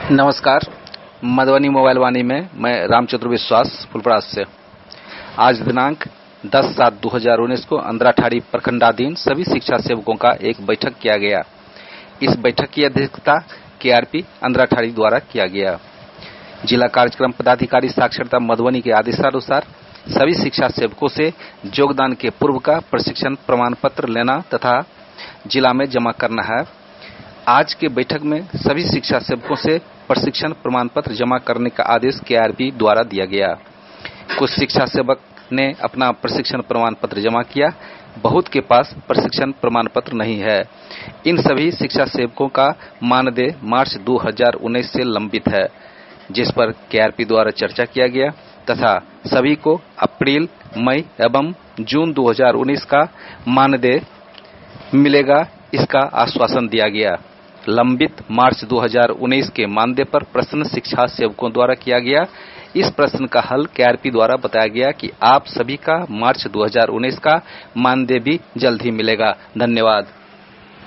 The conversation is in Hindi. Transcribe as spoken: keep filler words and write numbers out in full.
नमस्कार। मधुबनी मोबाइल वाणी में मैं रामचंद्र विश्वास फुलपरास से। आज दिनांक दस सात दो हजार उन्नीस को अंद्राठाड़ी प्रखंडाधीन सभी शिक्षा सेवकों का एक बैठक किया गया। इस बैठक की अध्यक्षता केआरपी अंद्राठाड़ी द्वारा किया गया। जिला कार्यक्रम पदाधिकारी साक्षरता मधुबनी के आदेशानुसार सभी शिक्षा सेवकों से योगदान के पूर्व का प्रशिक्षण प्रमाण पत्र लेना तथा जिला में जमा करना है। आज के बैठक में सभी शिक्षा सेवकों से प्रशिक्षण प्रमाण पत्र जमा करने का आदेश केआरपी द्वारा दिया गया। कुछ शिक्षा सेवक ने अपना प्रशिक्षण प्रमाण पत्र जमा किया, बहुत के पास प्रशिक्षण प्रमाण पत्र नहीं है। इन सभी शिक्षा सेवकों का मानदेय मार्च दो हजार उन्नीस से लंबित है, जिस पर केआरपी द्वारा चर्चा किया गया तथा सभी को अप्रैल, मई एवं जून दो हजार उन्नीस का मानदेय मिलेगा, इसका आश्वासन दिया गया। लंबित मार्च दो हजार उन्नीस के मानदेय पर प्रश्न शिक्षा सेवकों द्वारा किया गया। इस प्रश्न का हल केआरपी द्वारा बताया गया कि आप सभी का मार्च दो हजार उन्नीस का मानदेय भी जल्द ही मिलेगा। धन्यवाद।